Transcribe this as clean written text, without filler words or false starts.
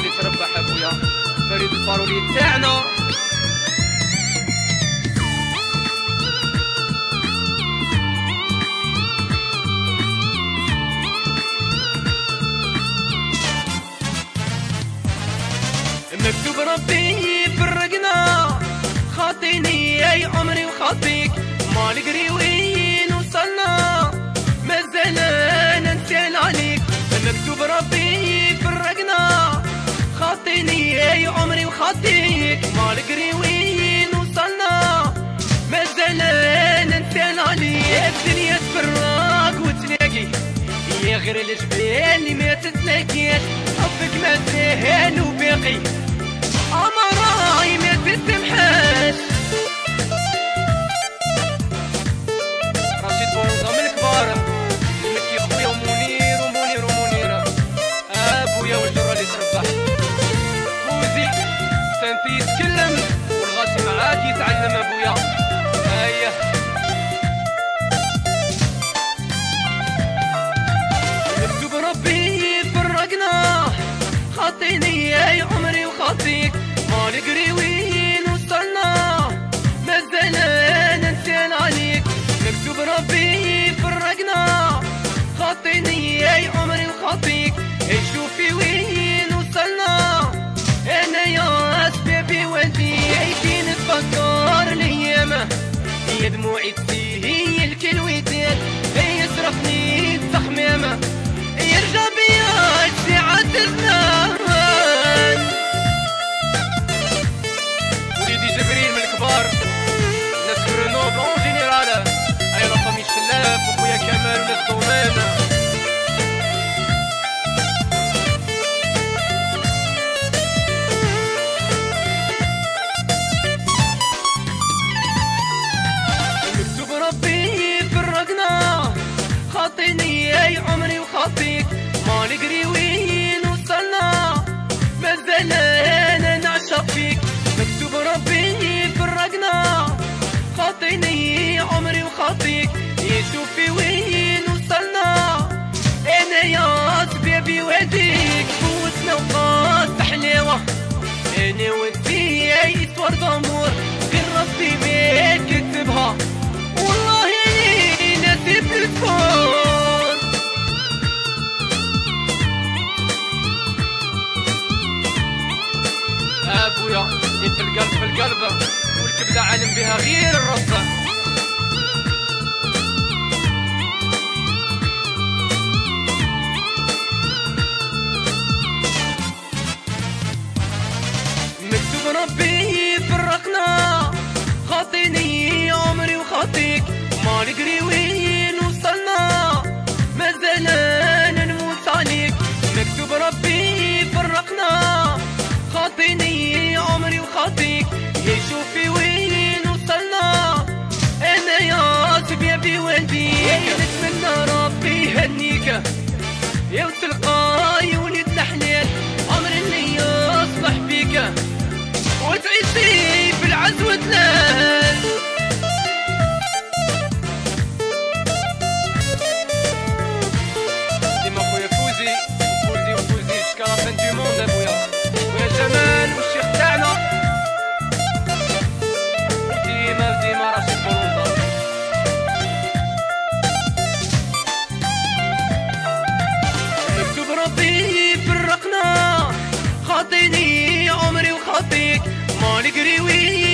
اللي تربح ابويا فريد الفارولي تاعنا. مكتوب ربي فرقنا خاطيني يا عمري وخاطيك ما نقري وين وصلنا مازال ننسال عليك. مكتوب ربي فرقنا خاطيني يا عمري وخاطيك ما نقري وين وصلنا مازال ننسال عليك. الدنيا تفرق وتلاقي يا غير الجبال اللي ما تتلاقيش حبك ما تسهل وباقي أمراي ما تسمحاش. رشيد بونزا من الكبار المكي خويا ومنير ومنير ومنيرة أبويا والجرة اللي تربح فوزي سنتي يتكلم والغاشي معاك يتعلم أبويا. هيا مكتوب ربي فرقنا خاطيني يا عمري وخاطيك ما نقري وين وصلنا مازال ننسال عليك. مكتوب ربي فرقنا خاطيني يا عمري وخاطيك شوفي وين وصلنا. انا يا اسبابي ودي كي نتفكر الايام هي دموعي هي الكلويتات يصرفني التخمامه يرجع بيا ساعة الزمان. وليدي جبريل من الكبار ناس كرونوبل اون جينيرال اي لا فامي شلاف وخويا كمال وناس دومان. مكتوب ربي فرقنا خاطيني يا عمري وخاطيك ما نقري وين وصلنا مازال انا نعشق فيك. مكتوب ربي فرقنا خاطيني عمري وخاطيك يشوفي وين وصلنا. انا يا سبابي وديك فوتنا وقات حلاوه انا وانتي يا يسوار ضمور غير ربي ما كتبها والله اني نسيب الفور. ابويا انت القلب في القلب والكبده عالم بها غير الرصه. مكتوب ربي فرقنا خاطيني عمري وخاطيك ما نقري وين وصلنا مازال نموت عليك. مكتوب ربي فرقنا خاطيني عمري وخاطيك يشوفي وين وصلنا. انا يا سبيبي ولدي نتمنى ربي يهنيك يا وتلقاي ولد الحلال عمر اللي يصلح بيك وتعيشي في العز والدلال. ديما خويا فوزي وفوزي وفوزي جسكا لا فان دو موند ابويا ويا جمال والشيخ تاعنا ديما ديما رشيد بونزا. مكتوب ربي فرقنا خاطيني عمري وخاطيك ما نقري وين